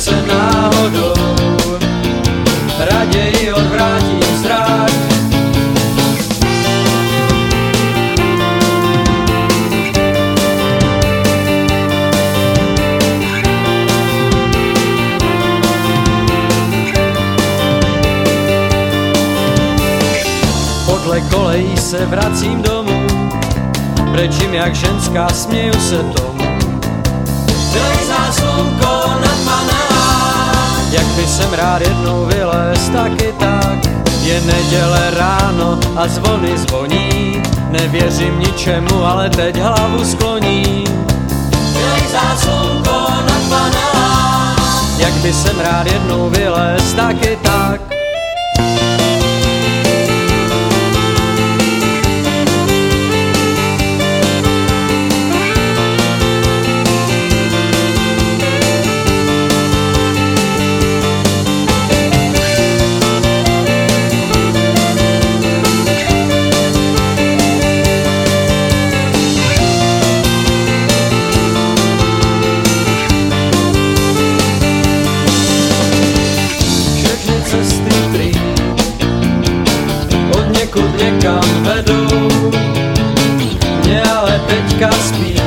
srdce náhodou, raději odvrátím strach. Podle kolejí se vracím domů, brečím jak ženská, směju se tomu. Vylejzá slunko nad panelák, jak by jsem rád jednou vylez, taky tak. Je neděle ráno a zvony zvoní, nevěřím ničemu, ale teď hlavu skloní. Vylejzá slunko nad panelák, jak by jsem rád jednou vylez, taky tak. Odněkud někam vedou, mě ale teďka spíš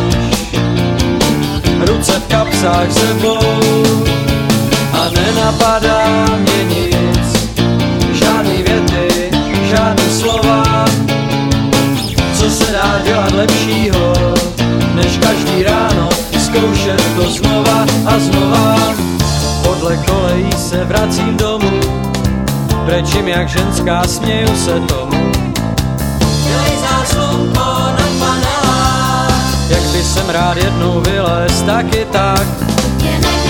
ruce v kapsách sebou. A nenapadá mě nic, žádný věty, žádný slova. Co se dá dělat lepšího, než každý ráno zkoušet to znova a znova. Podle kolejí se vracím domů, brečím jak ženská, směju se tomu. Vylejzá slunko nad panelák, jak by jsem rád jednou vylez, taky tak.